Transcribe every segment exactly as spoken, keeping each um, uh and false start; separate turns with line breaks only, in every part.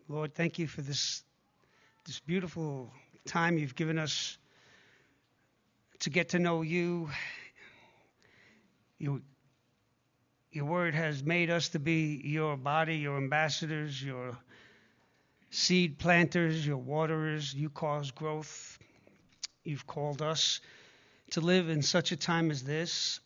Lord, thank you for this this beautiful time you've given us to get to know you. You Your word has made us to be your body, your ambassadors, your seed planters, your waterers. You cause growth. You've called us to live in such a time as this,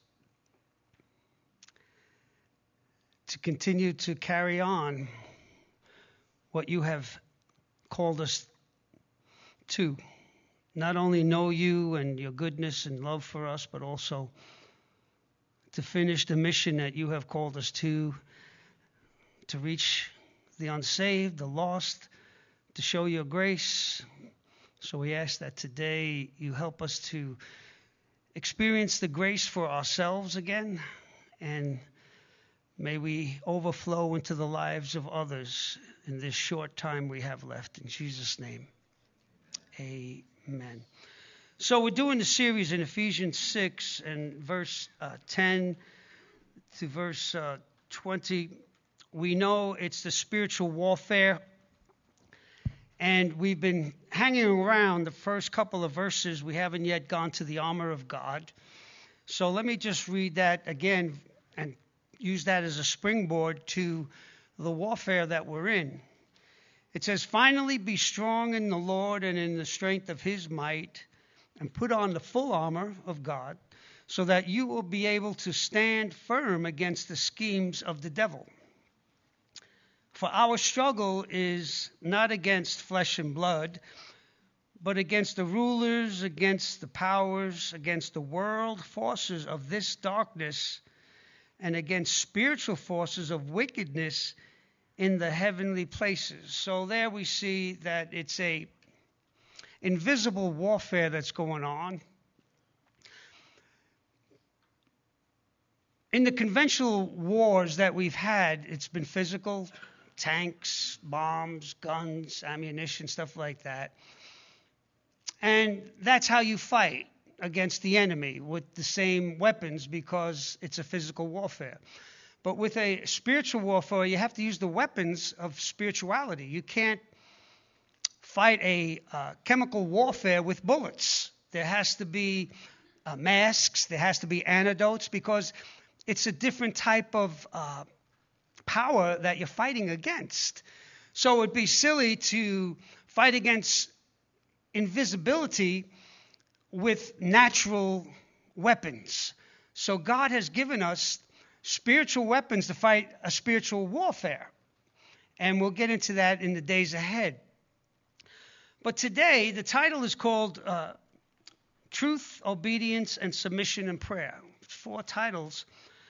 to continue to carry on what you have called us to. Not only know you and your goodness and love for us, but also to finish the mission that you have called us to, to reach the unsaved, the lost, to show your grace. So we ask that today you help us to experience the grace for ourselves again, and may we overflow into the lives of others in this short time we have left. In Jesus' name, amen. So we're doing the series in Ephesians six and verse uh, ten to verse uh, twenty. We know it's the spiritual warfare, and we've been hanging around the first couple of verses. We haven't yet gone to the armor of God. So let me just read that again and use that as a springboard to the warfare that we're in. It says, "Finally be strong in the Lord and in the strength of his might, and put on the full armor of God, so that you will be able to stand firm against the schemes of the devil. For our struggle is not against flesh and blood, but against the rulers, against the powers, against the world forces of this darkness, and against spiritual forces of wickedness in the heavenly places." So there we see that it's a invisible warfare that's going on. In the conventional wars that we've had, it's been physical, tanks, bombs, guns, ammunition, stuff like that. And that's how you fight against the enemy, with the same weapons, because it's a physical warfare. But with a spiritual warfare, you have to use the weapons of spirituality. You can't fight a uh, chemical warfare with bullets. There has to be uh, masks, there has to be antidotes, because it's a different type of uh, power that you're fighting against. So it would be silly to fight against invisibility with natural weapons. So God has given us spiritual weapons to fight a spiritual warfare. And we'll get into that in the days ahead. But today, the title is called uh, Truth, Obedience, and Submission and Prayer. Four titles.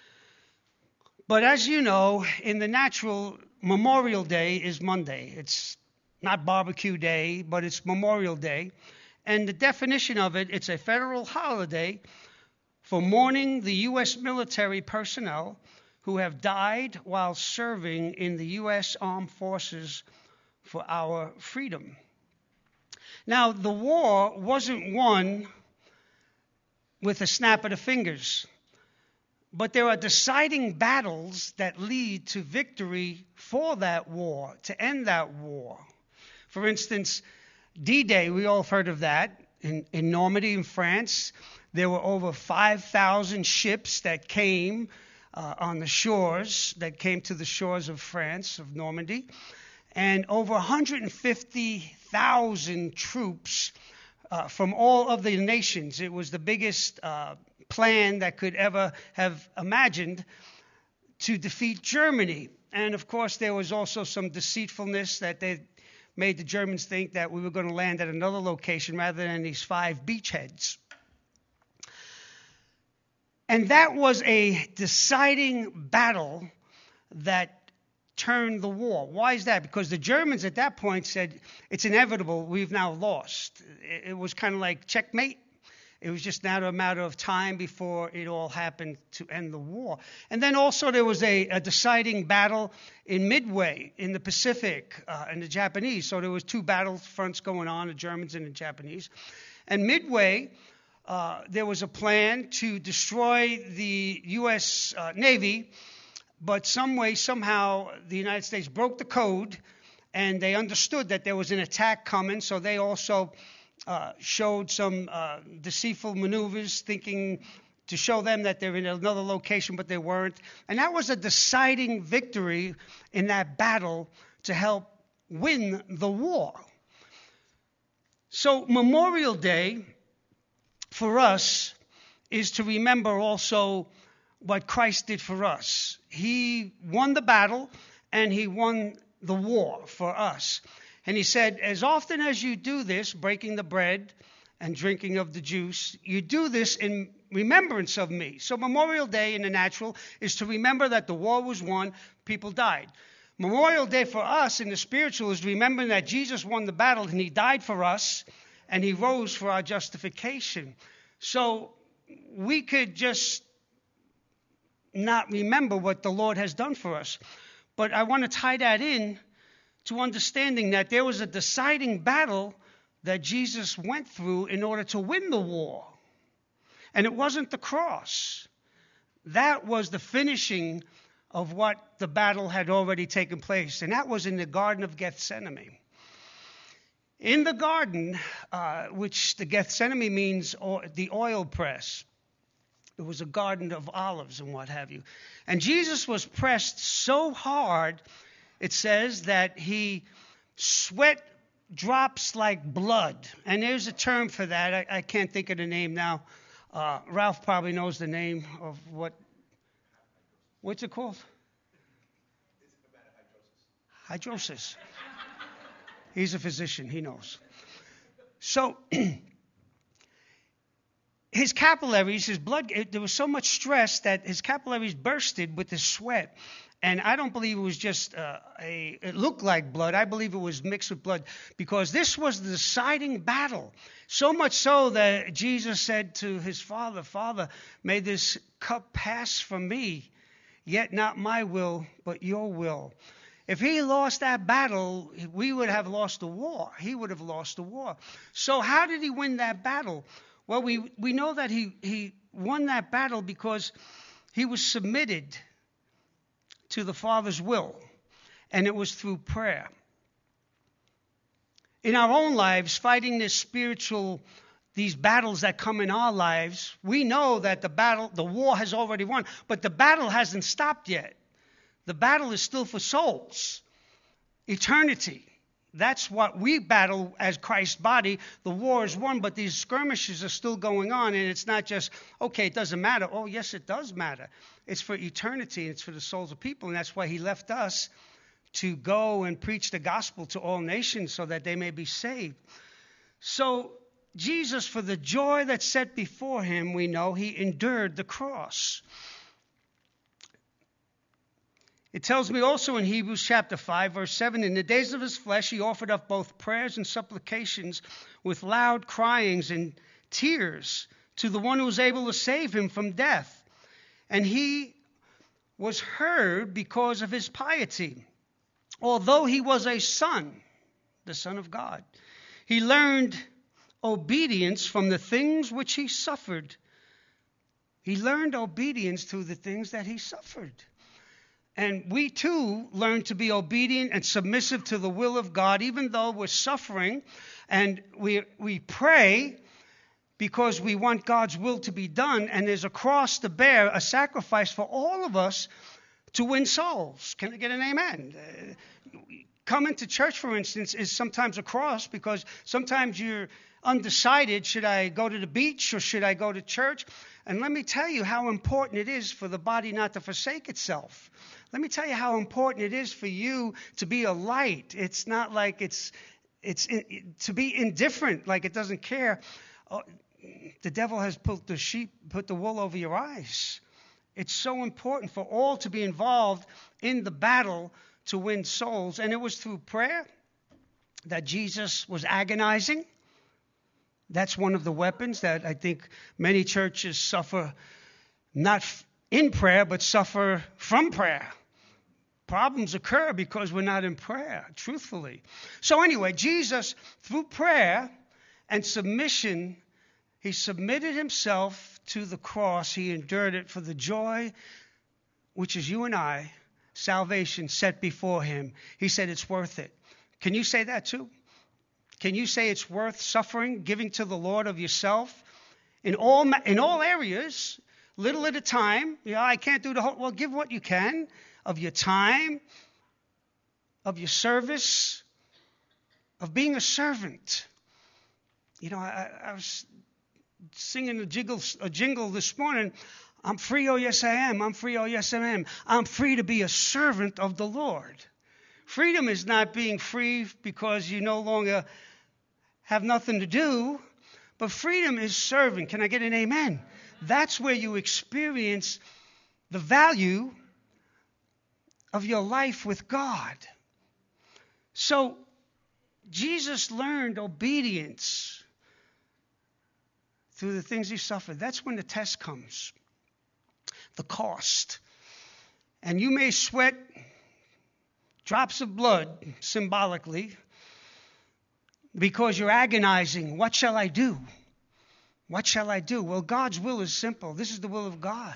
But as you know, in the natural, Memorial Day is Monday. It's not barbecue day, but it's Memorial Day. And the definition of it, it's a federal holiday for mourning the U S military personnel who have died while serving in the U S Armed Forces for our freedom. Now, the war wasn't won with a snap of the fingers, but there are deciding battles that lead to victory for that war, to end that war. For instance, D-Day, we all have heard of that. In, in Normandy, in France, there were over five thousand ships that came uh, on the shores, that came to the shores of France, of Normandy, and over one hundred fifty thousand troops uh, from all of the nations. It was the biggest uh, plan that could ever have imagined to defeat Germany. And of course, there was also some deceitfulness that they made the Germans think that we were going to land at another location rather than these five beachheads. And that was a deciding battle that turned the war. Why is that? Because the Germans at that point said, it's inevitable, we've now lost. It was kind of like checkmate. It was just now a matter of time before it all happened to end the war. And then also there was a, a deciding battle in Midway in the Pacific uh, and the Japanese. So there was two battle fronts going on, the Germans and the Japanese. And Midway, uh, there was a plan to destroy the U S uh, Navy, but some way, somehow, the United States broke the code and they understood that there was an attack coming, so they also uh, showed some uh, deceitful maneuvers, thinking to show them that they're in another location, but they weren't. And that was a deciding victory in that battle to help win the war. So Memorial Day for us is to remember also what Christ did for us. He won the battle and he won the war for us. And he said, as often as you do this, breaking the bread and drinking of the juice, you do this in remembrance of me. So Memorial Day in the natural is to remember that the war was won, people died. Memorial Day for us in the spiritual is remembering that Jesus won the battle and he died for us and he rose for our justification. So we could just not remember what the Lord has done for us. But I want to tie that in to understanding that there was a deciding battle that Jesus went through in order to win the war. And it wasn't the cross. That was the finishing of what the battle had already taken place. And that was in the Garden of Gethsemane. In the garden, uh, which the Gethsemane means or, the oil press. It was a garden of olives and what have you. And Jesus was pressed so hard, it says, that he sweat drops like blood. And there's a term for that. I, I can't think of the name now. Uh, Ralph probably knows the name of what. What's it called? Hydrosis. He's a physician. He knows. So his capillaries, his blood, it, there was so much stress that his capillaries bursted with the sweat. And I don't believe it was just uh, a, it looked like blood. I believe it was mixed with blood because this was the deciding battle. So much so that Jesus said to his Father, Father, may this cup pass from me, yet not my will, but your will. If he lost that battle, we would have lost the war. He would have lost the war. So how did he win that battle? Well, we, we know that he, he won that battle because he was submitted to the Father's will, and it was through prayer. In our own lives, fighting this spiritual, these battles that come in our lives, we know that the battle, the war has already won, but the battle hasn't stopped yet. The battle is still for souls, eternity. That's what we battle as Christ's body. The war is won, but these skirmishes are still going on, and it's not just, okay, it doesn't matter. Oh, yes, it does matter. It's for eternity, and it's for the souls of people, and that's why he left us to go and preach the gospel to all nations so that they may be saved. So Jesus, for the joy that's set before him, we know he endured the cross. It tells me also in Hebrews chapter five, verse seven, in the days of his flesh he offered up both prayers and supplications with loud cryings and tears to the one who was able to save him from death. And he was heard because of his piety. Although he was a son, the Son of God, he learned obedience from the things which he suffered. He learned obedience through the things that he suffered. And we too learn to be obedient and submissive to the will of God, even though we're suffering. And we we pray because we want God's will to be done. And there's a cross to bear, a sacrifice for all of us to win souls. Can I get an amen? Uh, coming to church, for instance, is sometimes a cross because sometimes you're undecided. Should I go to the beach or should I go to church? And let me tell you how important it is for the body not to forsake itself. Let me tell you how important it is for you to be a light. It's not like it's it's it, to be indifferent, like it doesn't care. Oh, the devil has put the sheep, put the wool over your eyes. It's so important for all to be involved in the battle to win souls. And it was through prayer that Jesus was agonizing. That's one of the weapons that I think many churches suffer, not in prayer, but suffer from prayer. Problems occur because we're not in prayer, truthfully. So anyway, Jesus, through prayer and submission, he submitted himself to the cross. He endured it for the joy, which is you and I, salvation set before him. He said it's worth it. Can you say that too? Can you say it's worth suffering, giving to the Lord of yourself in all in all areas, little at a time? Yeah, I can't do the whole. Well, give what you can of your time, of your service, of being a servant. You know, I, I was singing a jingle, a jingle this morning. I'm free, oh yes I am. I'm free, oh yes I am. I'm free to be a servant of the Lord. Freedom is not being free because you no longer have nothing to do, but freedom is serving. Can I get an amen? That's where you experience the value of your life with God. So Jesus learned obedience through the things he suffered. That's when the test comes. The cost. And you may sweat drops of blood, symbolically, because you're agonizing. What shall I do? What shall I do? Well, God's will is simple. This is the will of God.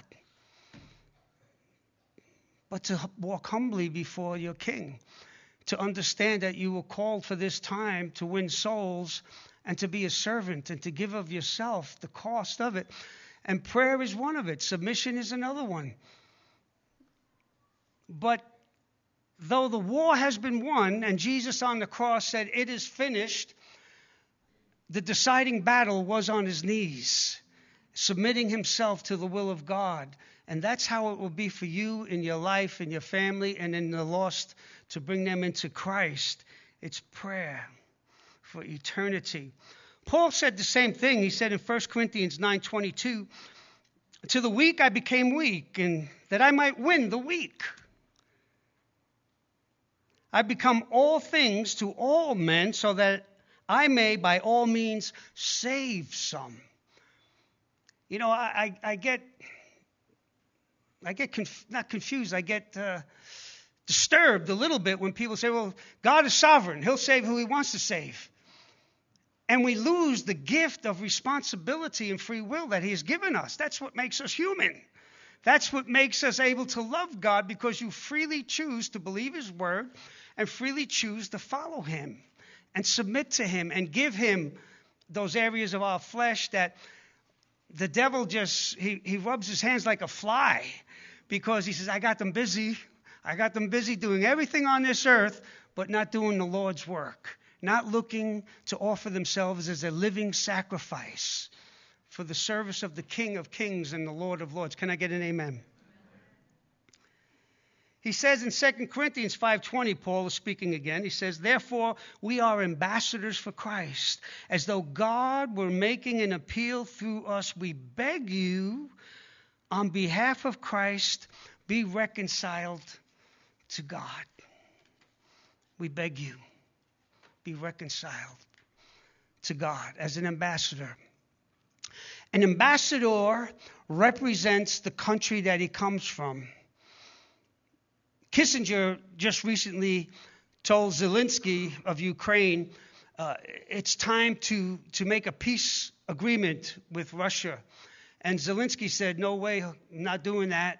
But to walk humbly before your King, to understand that you were called for this time to win souls and to be a servant and to give of yourself, the cost of it. And prayer is one of it. Submission is another one. But though the war has been won, and Jesus on the cross said, "It is finished," the deciding battle was on his knees, submitting himself to the will of God. And that's how it will be for you in your life, in your family, and in the lost, to bring them into Christ. It's prayer for eternity. Paul said the same thing. He said in First Corinthians nine twenty-two, "To the weak I became weak, and that I might win the weak. I become all things to all men, so that I may by all means save some." You know, I, I, I get, I get conf- not confused. I get uh, disturbed a little bit when people say, "Well, God is sovereign; He'll save who He wants to save," and we lose the gift of responsibility and free will that He has given us. That's what makes us human. That's what makes us able to love God, because you freely choose to believe His word and freely choose to follow Him and submit to Him and give Him those areas of our flesh that the devil just, he, he rubs his hands like a fly, because he says, I got them busy. I got them busy doing everything on this earth, but not doing the Lord's work, not looking to offer themselves as a living sacrifice for the service of the King of Kings and the Lord of Lords. Can I get an amen? He says in Second Corinthians five twenty, Paul is speaking again. He says, "Therefore we are ambassadors for Christ, as though God were making an appeal through us. We beg you, on behalf of Christ, be reconciled to God." We beg you, be reconciled to God as an ambassador. An ambassador represents the country that he comes from. Kissinger just recently told Zelensky of Ukraine, uh, it's time to, to make a peace agreement with Russia. And Zelensky said, "No way, I'm not doing that."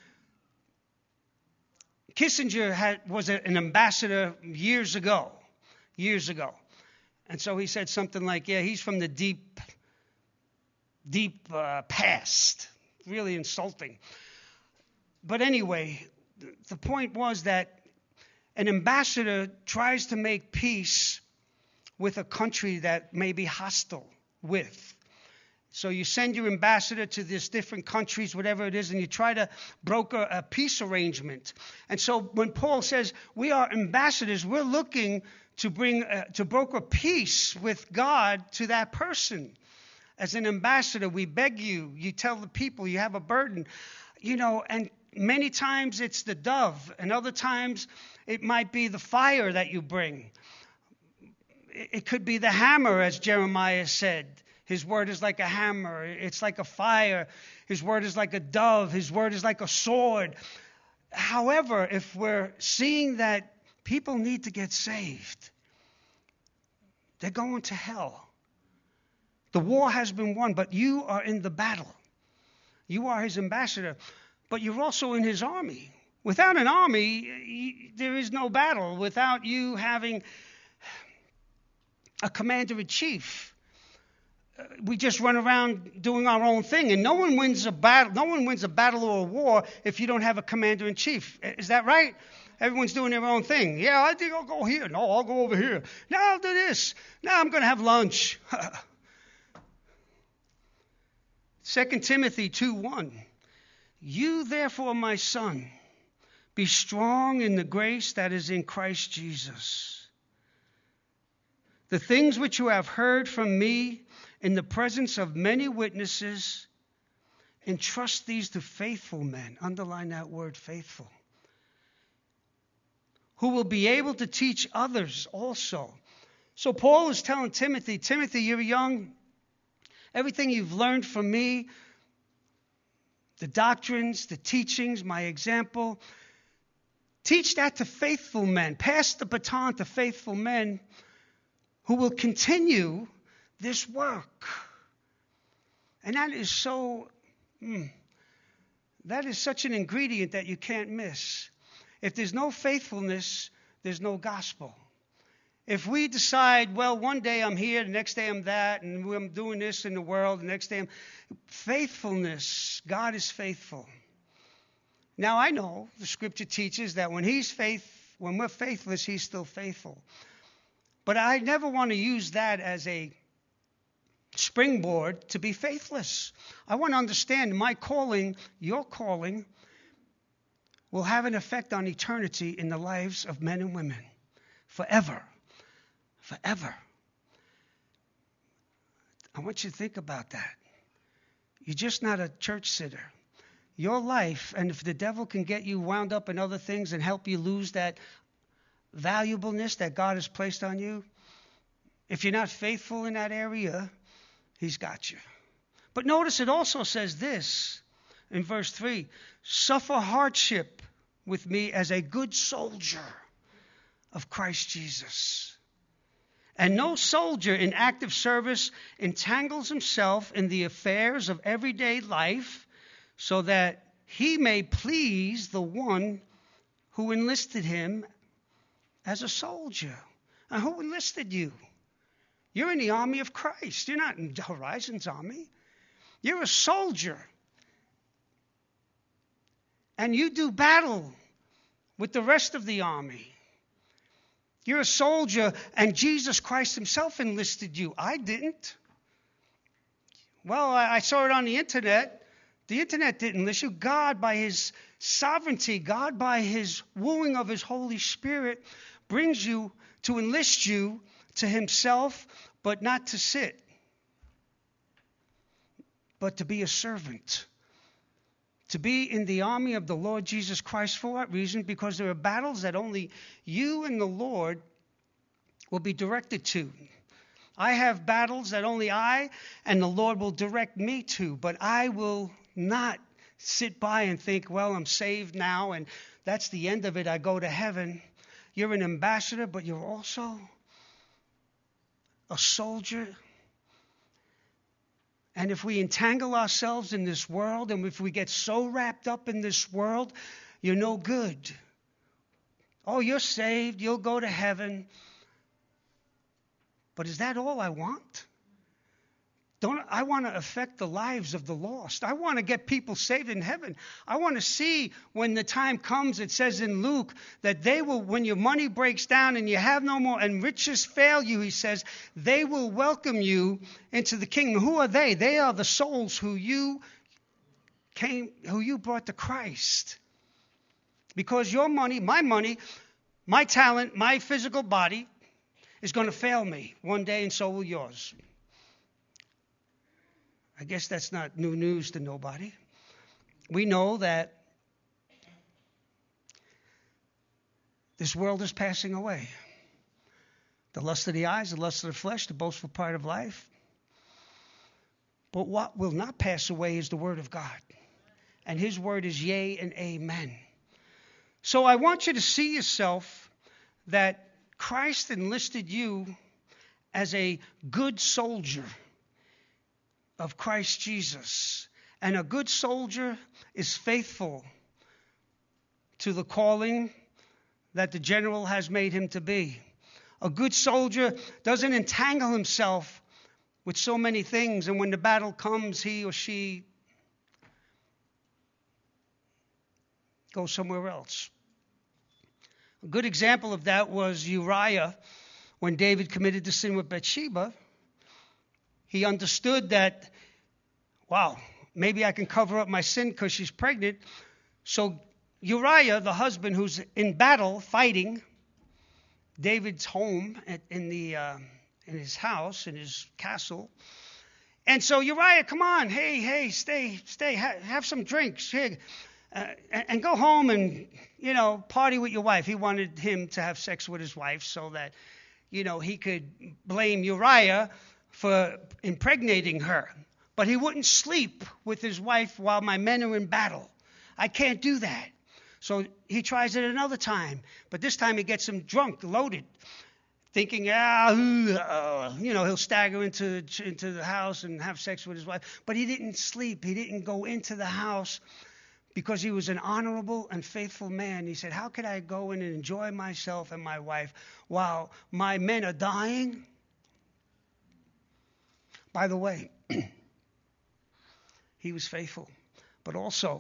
Kissinger had, was a, an ambassador years ago, years ago. And so he said something like, yeah, he's from the deep, deep uh, past. Really insulting. But anyway, the point was that an ambassador tries to make peace with a country that may be hostile with. So you send your ambassador to these different countries, whatever it is, and you try to broker a peace arrangement. And so when Paul says we are ambassadors, we're looking to bring uh, to broker peace with God to that person. As an ambassador, we beg you, you tell the people you have a burden, you know, and many times it's the dove, and other times it might be the fire that you bring. It could be the hammer, as Jeremiah said. His word is like a hammer. It's like a fire. His word is like a dove. His word is like a sword. However, if we're seeing that people need to get saved, they're going to hell. The war has been won, but you are in the battle. You are his ambassador, but you're also in his army. Without an army, there is no battle. Without you having a commander-in-chief. Uh, we just run around doing our own thing, and no one wins a battle. No one wins a battle or a war if you don't have a commander-in-chief. Is that right? Everyone's doing their own thing. Yeah, I think I'll go here. No, I'll go over here. Now I'll do this. Now I'm going to have lunch. Second Timothy two one. You therefore, my son, be strong in the grace that is in Christ Jesus. The things which you have heard from me in the presence of many witnesses, entrust these to faithful men. Underline that word, faithful. Who will be able to teach others also. So Paul is telling Timothy, Timothy, you're young. Everything you've learned from me, the doctrines, the teachings, my example, teach that to faithful men. Pass the baton to faithful men who will continue this work. And that is so, mm, that is such an ingredient that you can't miss. If there's no faithfulness, there's no gospel. If we decide, well, one day I'm here, the next day I'm that, and I'm doing this in the world, the next day I'm... Faithfulness, God is faithful. Now, I know the scripture teaches that when he's faith, when we're faithless, he's still faithful. But I never want to use that as a springboard to be faithless. I want to understand my calling, your calling, will have an effect on eternity in the lives of men and women. Forever. Forever. I want you to think about that. You're just not a church sitter. Your life, and if the devil can get you wound up in other things and help you lose that valuableness that God has placed on you, if you're not faithful in that area, he's got you. But notice it also says this in verse three, suffer hardship with me as a good soldier of Christ Jesus. And no soldier in active service entangles himself in the affairs of everyday life so that he may please the one who enlisted him as a soldier. And who enlisted you? You're in the army of Christ. You're not in Horizon's army. You're a soldier. And you do battle with the rest of the army. You're a soldier, and Jesus Christ himself enlisted you. I didn't. Well, I saw it on the internet. The internet didn't enlist you. God, by his sovereignty, God, by his wooing of his Holy Spirit, brings you to enlist you to himself, but not to sit, but to be a servant. To be in the army of the Lord Jesus Christ. For what reason? Because there are battles that only you and the Lord will be directed to. I have battles that only I and the Lord will direct me to, but I will not sit by and think, well, I'm saved now, and that's the end of it. I go to heaven. You're an ambassador, but you're also a soldier. And if we entangle ourselves in this world, and if we get so wrapped up in this world, you're no good. Oh, you're saved, you'll go to heaven. But is that all I want? Don't I want to affect the lives of the lost? I want to get people saved in heaven. I want to see when the time comes, it says in Luke, that they will, when your money breaks down and you have no more, and riches fail you, he says, they will welcome you into the kingdom. Who are they? They are the souls who you came, who you brought to Christ. Because your money, my money, my talent, my physical body is going to fail me one day, and so will yours. I guess that's not new news to nobody. We know that this world is passing away. The lust of the eyes, the lust of the flesh, the boastful pride of life. But what will not pass away is the word of God. And his word is yea and amen. So I want you to see yourself that Christ enlisted you as a good soldier of Christ Jesus. And a good soldier is faithful to the calling that the general has made him to be. A good soldier doesn't entangle himself with so many things, and when the battle comes, he or she goes somewhere else. A good example of that was Uriah. When David committed the sin with Bathsheba, he understood that, wow, maybe I can cover up my sin because she's pregnant. So Uriah, the husband who's in battle, fighting, David's home at, in the uh, in his house, in his castle. And so Uriah, come on, hey, hey, stay, stay, ha- have some drinks, here, uh, and, and go home and, you know, party with your wife. He wanted him to have sex with his wife so that, you know, he could blame Uriah for impregnating her. But he wouldn't sleep with his wife while my men are in battle. I can't do that. So he tries it another time. But this time he gets him drunk, loaded, thinking, ah, uh, you know, he'll stagger into, into the house and have sex with his wife. But he didn't sleep. He didn't go into the house because he was an honorable and faithful man. He said, how could I go in and enjoy myself and my wife while my men are dying? By the way, he was faithful. But also,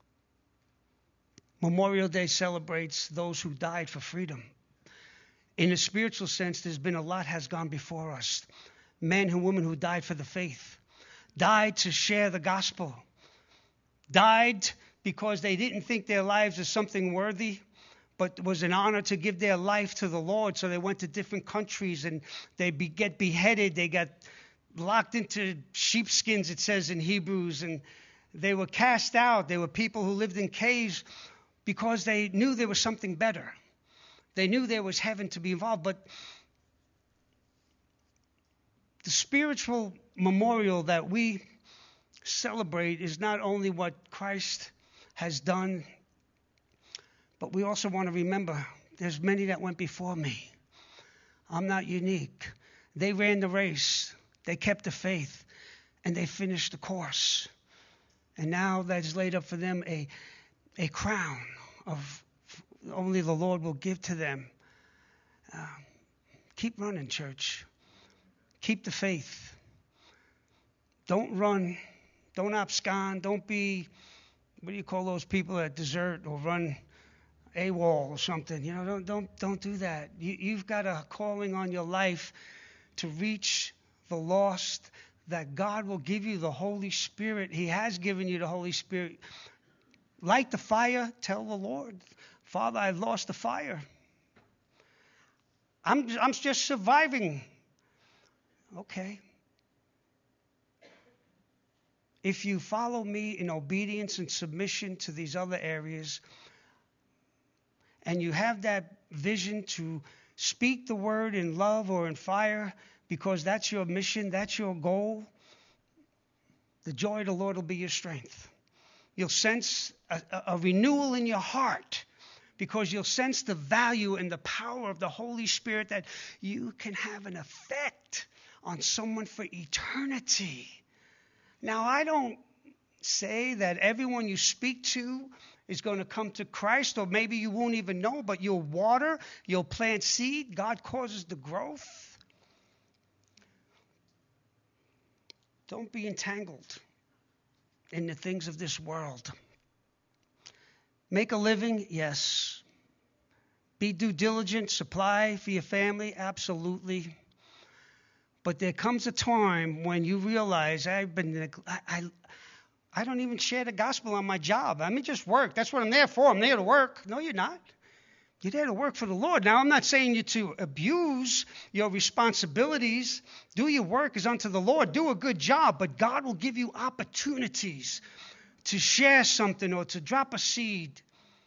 Memorial Day celebrates those who died for freedom. In a spiritual sense, there's been a lot has gone before us. Men and women who died for the faith, died to share the gospel, died because they didn't think their lives as something worthy, but it was an honor to give their life to the Lord. So they went to different countries and they be, get beheaded. They got locked into sheepskins, it says in Hebrews, and they were cast out. They were people who lived in caves because they knew there was something better. They knew there was heaven to be involved. But the spiritual memorial that we celebrate is not only what Christ has done, but we also want to remember there's many that went before me. I'm not unique. They ran the race. They kept the faith, and they finished the course. And now that's laid up for them a, a crown of only the Lord will give to them. Uh, keep running, church. Keep the faith. Don't run. Don't abscond. Don't be, what do you call those people that desert or run AWOL or something? You know, don't don't don't do that. You, you've got a calling on your life to reach the lost, that God will give you the Holy Spirit. He has given you the Holy Spirit. Light the fire. Tell the Lord, Father, I've lost the fire. I'm, I'm just surviving. Okay. If you follow me in obedience and submission to these other areas, and you have that vision to speak the word in love or in fire, because that's your mission, that's your goal, the joy of the Lord will be your strength. You'll sense a, a renewal in your heart because you'll sense the value and the power of the Holy Spirit, that you can have an effect on someone for eternity. Now, I don't say that everyone you speak to is going to come to Christ, or maybe you won't even know, but you'll water, you'll plant seed. God causes the growth. Don't be entangled in the things of this world. Make a living, yes. Be due diligent, supply for your family, absolutely. But there comes a time when you realize I've been, I, I, I don't even share the gospel on my job. I mean, just work. That's what I'm there for. I'm there to work. No, you're not. You're there to work for the Lord. Now, I'm not saying you to abuse your responsibilities. Do your work as unto the Lord. Do a good job, but God will give you opportunities to share something or to drop a seed.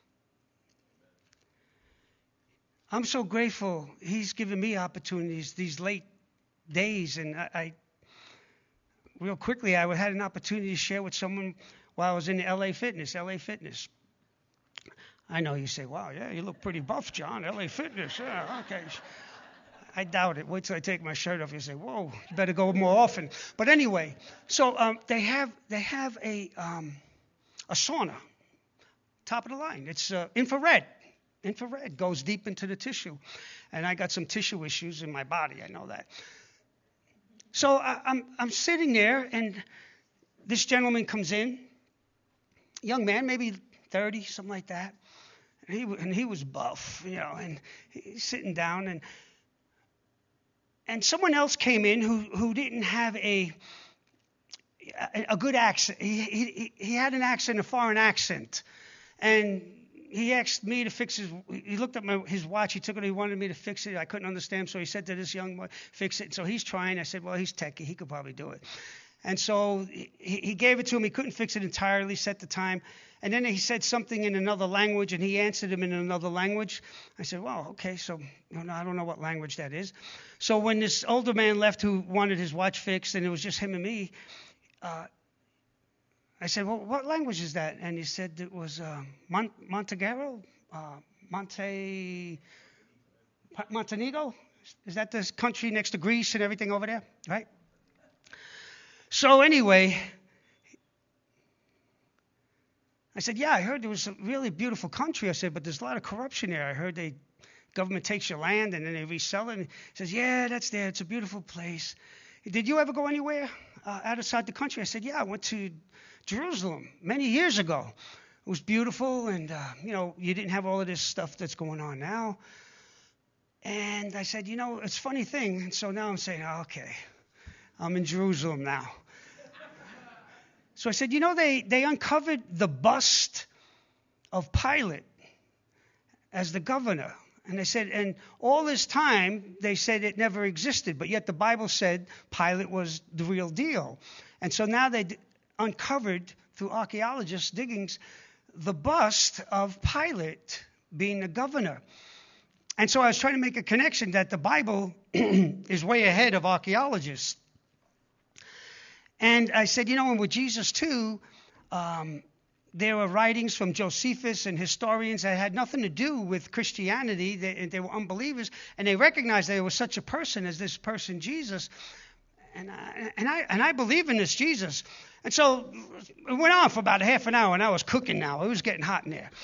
I'm so grateful He's given me opportunities these late days, and I, I real quickly, I had an opportunity to share with someone while I was in L A Fitness, L A Fitness. I know you say, wow, yeah, you look pretty buff, John. L A Fitness, yeah, okay. I doubt it. Wait till I take my shirt off. You say, whoa, you better go more often. But anyway, so um, they have they have a um, a sauna, top of the line. It's uh, infrared. infrared goes deep into the tissue. And I got some tissue issues in my body. I know that. So I, I'm I'm sitting there, and this gentleman comes in, young man, maybe thirty, something like that. And he and he was buff, you know, and he's sitting down, and and someone else came in who who didn't have a a, a good accent. He, he he had an accent, a foreign accent, and he asked me to fix his. He looked at my, his watch. He took it. He wanted me to fix it. I couldn't understand, so he said to this young boy, "Fix it." And so he's trying. I said, "Well, he's techie. He could probably do it." And so he, he gave it to him. He couldn't fix it entirely. Set the time, and then he said something in another language, and he answered him in another language. I said, "Well, okay. So you know, I don't know what language that is." So when this older man left, who wanted his watch fixed, and it was just him and me. Uh, I said, "Well, what language is that?" And he said it was uh, Mon- Montenegro, uh, Monte, Montenegro. Is that this country next to Greece and everything over there, right? So anyway, I said, "Yeah, I heard there was a really beautiful country." I said, "But there's a lot of corruption there. I heard the government takes your land and then they resell it." And he says, "Yeah, that's there. It's a beautiful place." "Did you ever go anywhere uh, outside the country?" I said, "Yeah, I went to Jerusalem many years ago. It was beautiful, and uh, you know, you didn't have all of this stuff that's going on now." And I said, "You know, it's a funny thing." And so now I'm saying, oh, "Okay, I'm in Jerusalem now." So I said, "You know, they they uncovered the bust of Pilate as the governor." And they said, and all this time, they said it never existed, but yet the Bible said Pilate was the real deal. And so now they d- uncovered, through archaeologists' diggings, the bust of Pilate being the governor. And so I was trying to make a connection that the Bible is way ahead of archaeologists. And I said, you know, and with Jesus too, um, there were writings from Josephus and historians that had nothing to do with Christianity. They, they were unbelievers, and they recognized there was such a person as this person, Jesus. And I, and I and I believe in this Jesus. And so it went on for about a half an hour, and I was cooking now. It was getting hot in there.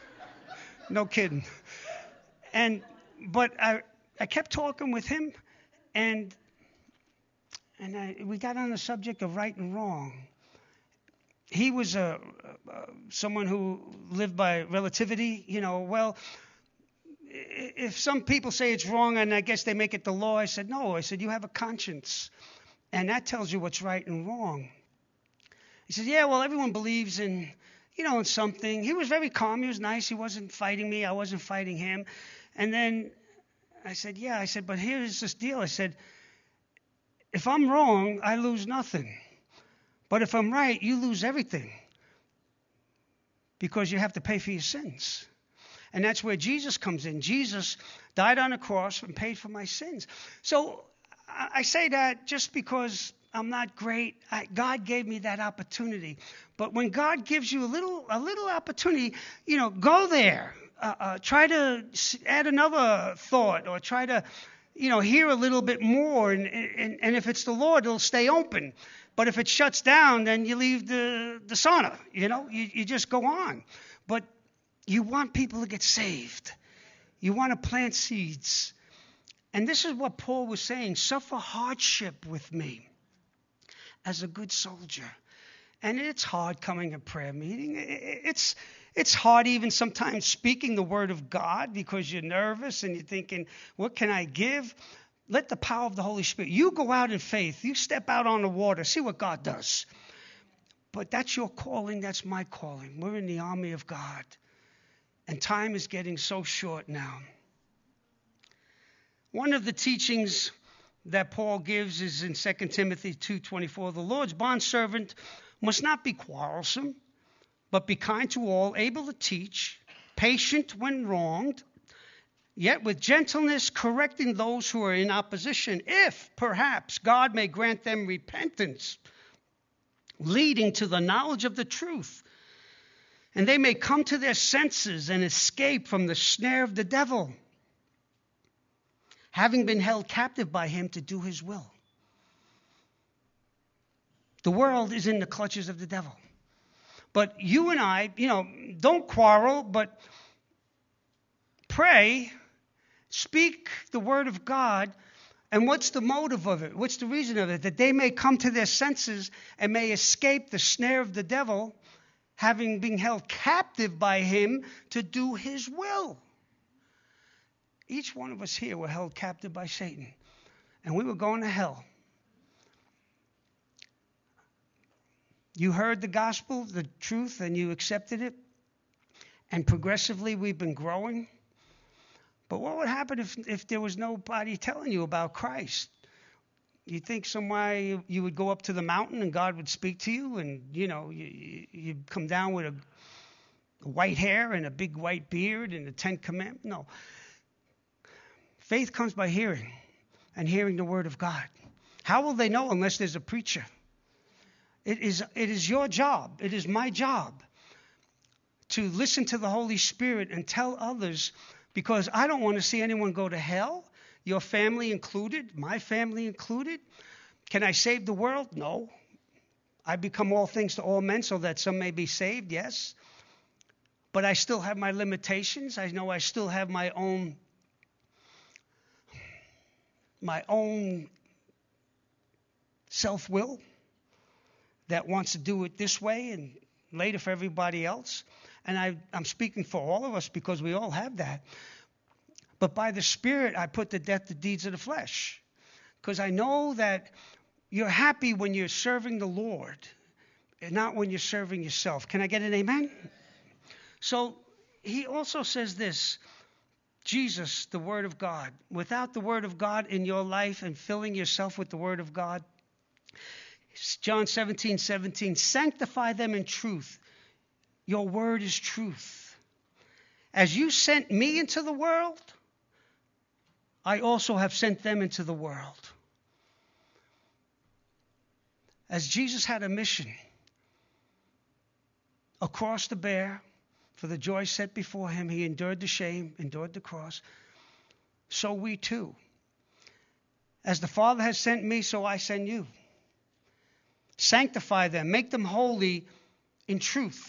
No kidding. And but I I kept talking with him, and and I, we got on the subject of right and wrong. He was a, a someone who lived by relativity. You know, well, if some people say it's wrong, and I guess they make it the law, I said, no. I said, you have a conscience, and that tells you what's right and wrong. He said, yeah, well, everyone believes in, you know, in something. He was very calm. He was nice. He wasn't fighting me. I wasn't fighting him. And then I said, yeah. I said, but here's this deal. I said, if I'm wrong, I lose nothing. But if I'm right, you lose everything, because you have to pay for your sins. And that's where Jesus comes in. Jesus died on the cross and paid for my sins. So I say that just because I'm not great. I, God gave me that opportunity. But when God gives you a little a little opportunity, you know, go there. Uh, uh, try to add another thought, or try to, you know, hear a little bit more. And, and, and if it's the Lord, it'll stay open. But if it shuts down, then you leave the, the sauna, you know, you, you just go on. But you want people to get saved. You want to plant seeds. And this is what Paul was saying: suffer hardship with me as a good soldier. And it's hard coming to prayer meeting. It's it's hard even sometimes speaking the word of God, because you're nervous and you're thinking, what can I give? Let the power of the Holy Spirit. You go out in faith. You step out on the water. See what God does. But that's your calling. That's my calling. We're in the army of God. And time is getting so short now. One of the teachings that Paul gives is in Second Timothy two twenty-four. The Lord's bondservant must not be quarrelsome, but be kind to all, able to teach, patient when wronged, yet with gentleness correcting those who are in opposition, if perhaps God may grant them repentance, leading to the knowledge of the truth, and they may come to their senses and escape from the snare of the devil, having been held captive by him to do his will. The world is in the clutches of the devil. But you and I, you know, don't quarrel, but pray, speak the word of God. And what's the motive of it? What's the reason of it? That they may come to their senses and may escape the snare of the devil, having been held captive by him to do his will. Each one of us here were held captive by Satan, and we were going to hell. You heard the gospel, the truth, and you accepted it, and progressively we've been growing. But what would happen if, if there was nobody telling you about Christ? You think somewhere you, you would go up to the mountain and God would speak to you, and, you know, you, you'd come down with a white hair and a big white beard and the Ten Commandments? No. Faith comes by hearing, and hearing the word of God. How will they know unless there's a preacher? It is, it is your job. It is my job to listen to the Holy Spirit and tell others, because I don't want to see anyone go to hell, your family included, my family included. Can I save the world? No. I become all things to all men so that some may be saved, yes. But I still have my limitations. I know I still have my own, my own self-will that wants to do it this way and later for everybody else. And I, I'm speaking for all of us because we all have that. But by the Spirit, I put to death the deeds of the flesh. Because I know that you're happy when you're serving the Lord and not when you're serving yourself. Can I get an amen? So he also says this, Jesus, the Word of God. Without the Word of God in your life and filling yourself with the Word of God, John seventeen seventeen, sanctify them in truth. Your word is truth. As you sent me into the world, I also have sent them into the world. As Jesus had a mission across the bear for the joy set before him, he endured the shame, endured the cross. So we too. As the Father has sent me, so I send you. Sanctify them, make them holy in truth.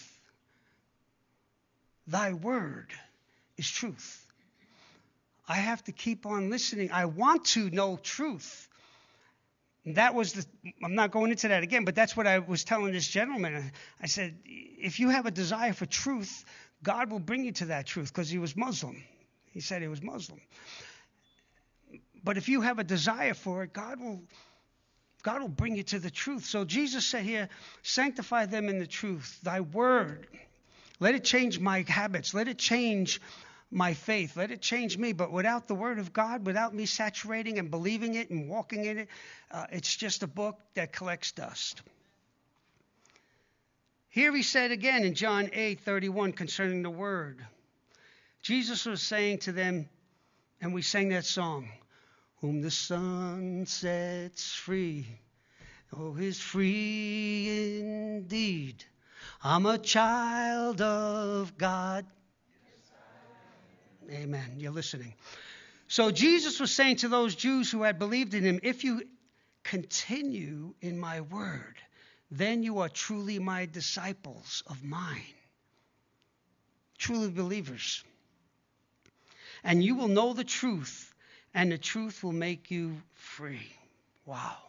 Thy word is truth. I have to keep on listening. I want to know truth. And that was the, I'm not going into that again, but that's what I was telling this gentleman. I said, if you have a desire for truth, God will bring you to that truth, because he was Muslim. He said he was Muslim. But if you have a desire for it, God will God will bring you to the truth. So Jesus said here, sanctify them in the truth. Thy word, let it change my habits. Let it change my faith. Let it change me. But without the word of God, without me saturating and believing it and walking in it, uh, it's just a book that collects dust. Here he said again in John eight thirty-one concerning the word. Jesus was saying to them, and we sang that song, whom the Son sets free, oh, is free indeed. I'm a child of God. Amen. You're listening. So Jesus was saying to those Jews who had believed in him, if you continue in my word, then you are truly my disciples of mine. Truly believers. And you will know the truth, and the truth will make you free. Wow.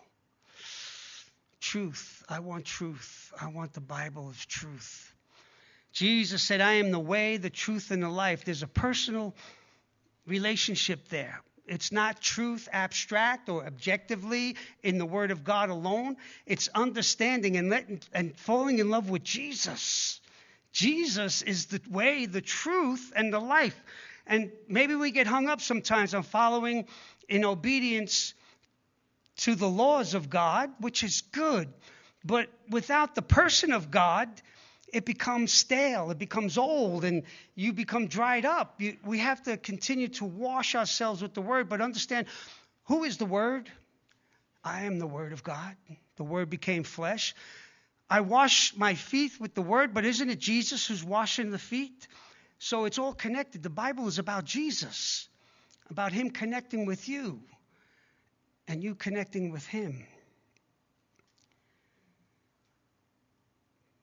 Truth. I want truth. I want the Bible as truth. Jesus said, I am the way, the truth, and the life. There's a personal relationship there. It's not truth abstract or objectively in the Word of God alone. It's understanding and, letting, and falling in love with Jesus. Jesus is the way, the truth, and the life. And maybe we get hung up sometimes on following in obedience to the laws of God, which is good. But without the person of God, it becomes stale, it becomes old, and you become dried up. You, we have to continue to wash ourselves with the Word, but understand, who is the Word? I am the Word of God. The Word became flesh. I wash my feet with the Word, but isn't it Jesus who's washing the feet? So it's all connected. The Bible is about Jesus, about him connecting with you and you connecting with him.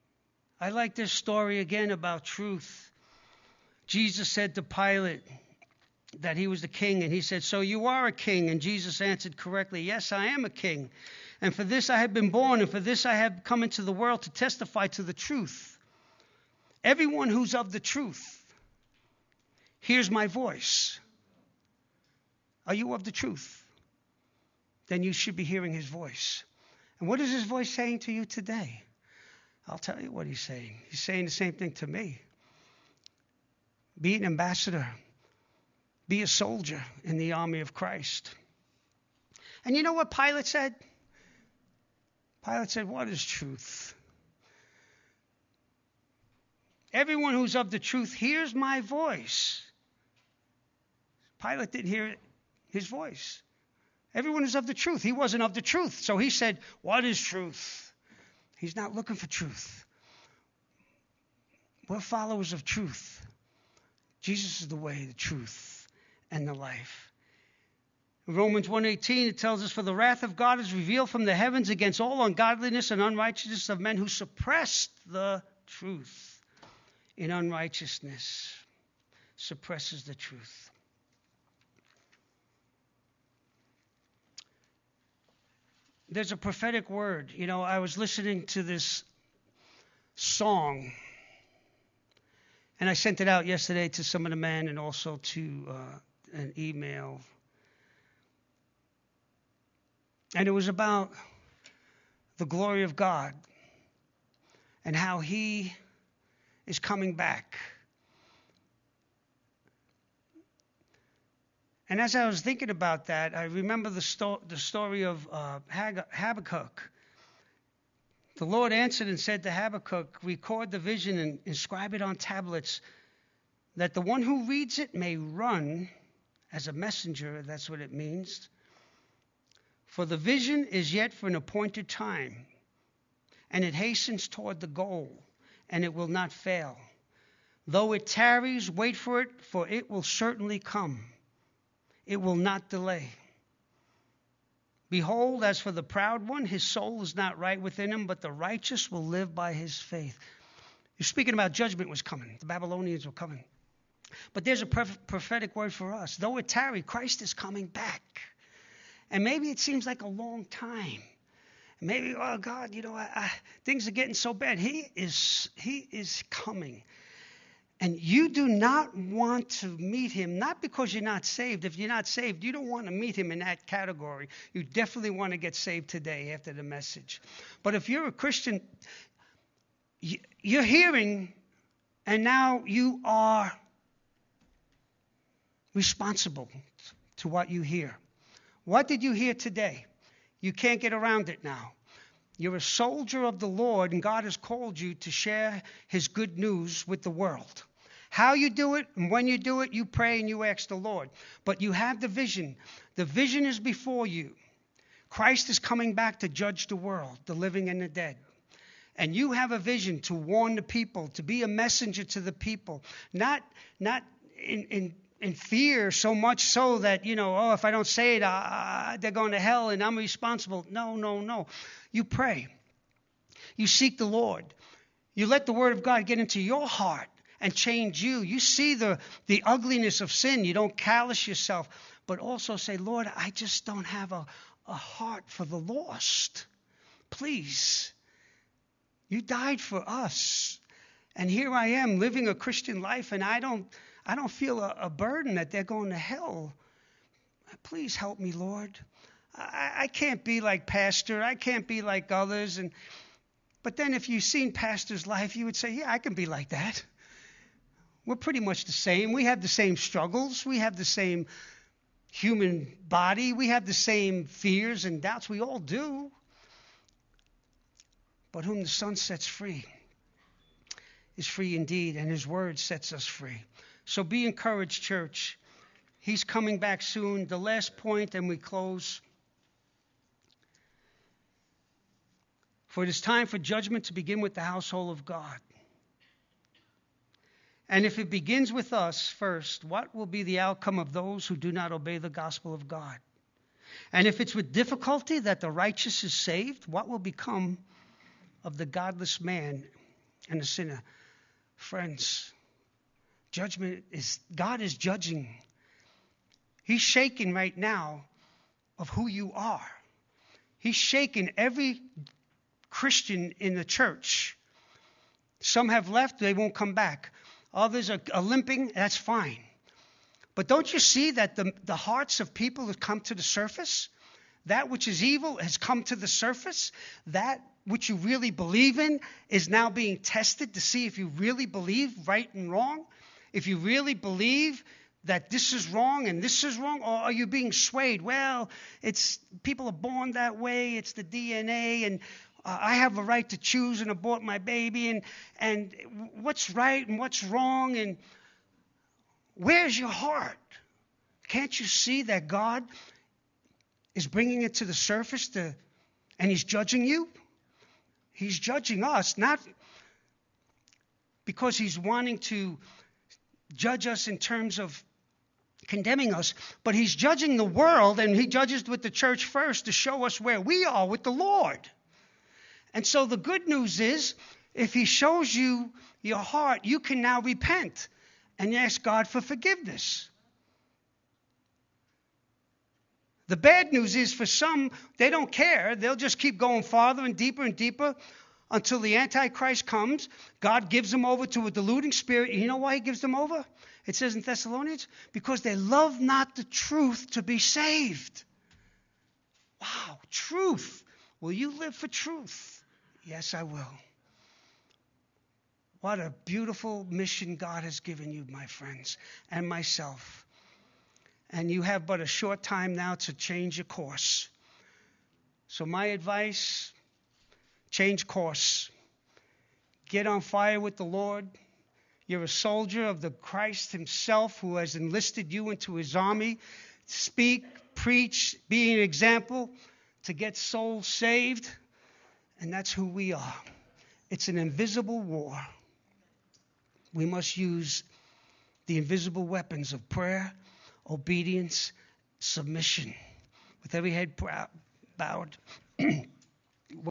I like this story again about truth. Jesus said to Pilate, that he was the king, and he said, "So you are a king?" And Jesus answered correctly, "Yes, I am a king. And for this I have been born, and for this I have come into the world to testify to the truth. Everyone who's of the truth hears my voice." Are you of the truth? Then you should be hearing his voice. And what is his voice saying to you today? I'll tell you what he's saying. He's saying the same thing to me. Be an ambassador. Be a soldier in the army of Christ. And you know what Pilate said? Pilate said, "What is truth? Everyone who's of the truth hears my voice." Pilate didn't hear his voice. Everyone is of the truth. He wasn't of the truth. So he said, "What is truth?" He's not looking for truth. We're followers of truth. Jesus is the way, the truth, and the life. In Romans one eighteen, it tells us, "For the wrath of God is revealed from the heavens against all ungodliness and unrighteousness of men who suppress the truth." In unrighteousness, suppresses the truth. There's a prophetic word. You know, I was listening to this song, and I sent it out yesterday to some of the men and also to uh, an email. And it was about the glory of God and how he is coming back. And as I was thinking about that, I remember the, sto- the story of uh, Hag- Habakkuk. The Lord answered and said to Habakkuk, "Record the vision and inscribe it on tablets, that the one who reads it may run as a messenger." That's what it means. "For the vision is yet for an appointed time, and it hastens toward the goal, and it will not fail. Though it tarries, wait for it, for it will certainly come. It will not delay. Behold, as for the proud one, his soul is not right within him, but the righteous will live by his faith." You're speaking about judgment was coming. The Babylonians were coming. But there's a prophetic word for us. Though it tarry, Christ is coming back. And maybe it seems like a long time. Maybe, oh God, you know, I, I, things are getting so bad. He is, he is coming. And you do not want to meet him, not because you're not saved. If you're not saved, you don't want to meet him in that category. You definitely want to get saved today after the message. But if you're a Christian, you're hearing, and now you are responsible to what you hear. What did you hear today? You can't get around it now. You're a soldier of the Lord, and God has called you to share his good news with the world. How you do it and when you do it, you pray and you ask the Lord. But you have the vision. The vision is before you. Christ is coming back to judge the world, the living and the dead. And you have a vision to warn the people, to be a messenger to the people, not not in in in fear so much so that, you know, oh, if I don't say it, uh, they're going to hell and I'm responsible. No, no, no. You pray. You seek the Lord. You let the word of God get into your heart and change you. You see the, the ugliness of sin. You don't callous yourself, but also say, Lord, I just don't have a, a heart for the lost. Please. You died for us. And here I am living a Christian life, and I don't I don't feel a, a burden that they're going to hell. Please help me, Lord. I, I can't be like Pastor. I can't be like others. And but then if you've seen Pastor's life, you would say, yeah, I can be like that. We're pretty much the same. We have the same struggles. We have the same human body. We have the same fears and doubts. We all do. But whom the Son sets free is free indeed, and his word sets us free. So be encouraged, church. He's coming back soon. The last point, and we close. For it is time for judgment to begin with the household of God. And if it begins with us first, what will be the outcome of those who do not obey the gospel of God? And if it's with difficulty that the righteous is saved, what will become of the godless man and the sinner? Friends, judgment is, God is judging. He's shaking right now of who you are. He's shaking every Christian in the church. Some have left, they won't come back. Others are, are limping, that's fine. But don't you see that the, the hearts of people have come to the surface? That which is evil has come to the surface. That which you really believe in is now being tested to see if you really believe right and wrong. If you really believe that this is wrong and this is wrong, or are you being swayed? Well, it's people are born that way. It's the D N A, and uh, I have a right to choose and abort my baby, and and what's right and what's wrong, and where's your heart? Can't you see that God is bringing it to the surface to, and he's judging you? He's judging us, not because he's wanting to judge us in terms of condemning us, but he's judging the world, and he judges with the church first to show us where we are with the Lord. And so the good news is, if he shows you your heart, you can now repent and ask God for forgiveness. The bad news is, for some, they don't care. They'll just keep going farther and deeper and deeper until the Antichrist comes. God gives them over to a deluding spirit. You know why he gives them over? It says in Thessalonians, because they love not the truth to be saved. Wow, truth. Will you live for truth? Yes, I will. What a beautiful mission God has given you, my friends, and myself. And you have but a short time now to change your course. So my advice, change course. Get on fire with the Lord. You're a soldier of the Christ himself who has enlisted you into his army. Speak, preach, be an example to get souls saved. And that's who we are. It's an invisible war. We must use the invisible weapons of prayer, obedience, submission. With every head bowed.